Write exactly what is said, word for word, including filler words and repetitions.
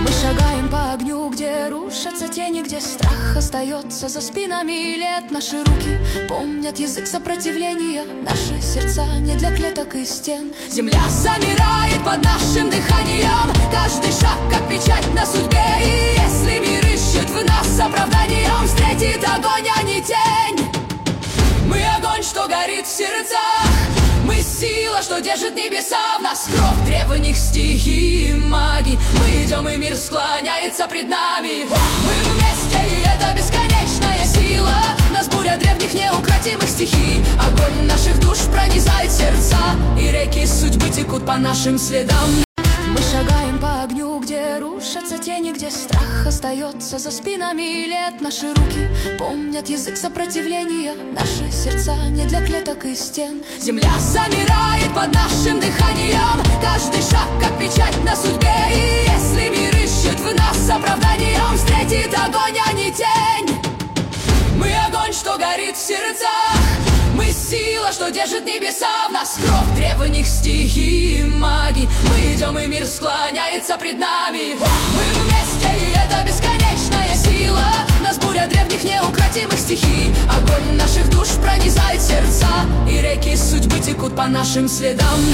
Мы шагаем по огню, где рушатся тени, где страх остается за спинами лет. Наши руки помнят язык сопротивления, наши сердца не для клеток и стен. Земля замирает под нашим дыханием, каждый шаг как печать на судьбе. И если мир ищет в нас оправданием, встретит огонь, а не тень. Мы огонь, что горит в сердцах, мы сила, что держит небеса в нас. Кровь древних стихий и магии. Мы идем, и мир склоняется пред нами. Мы вместе, и это бесконечная сила. Нас буря древних неукротимых стихий. Огонь наших душ пронизает сердца, и реки судьбы текут по нашим следам. Мы шагаем по огню, где рушатся тени, где страх остается за спинами лет. Наши руки помнят язык сопротивления, наши сердца не для клеток и стен. Земля замирает под нашим дыханием, каждый шаг как печать на судьбе. И если мир ищет в нас оправданием, встретит огонь, а не тень. Мы огонь, что горит в сердцах, мы сила, что держит небеса в нас. Кровь древних стихий и магии. Мы идем, и мир склоняется пред нами. Мы вместе, и это бесконечная сила. Нас буря древних неукротимых стихий. Огонь наших душ пронизает сердца, и реки судьбы текут по нашим следам.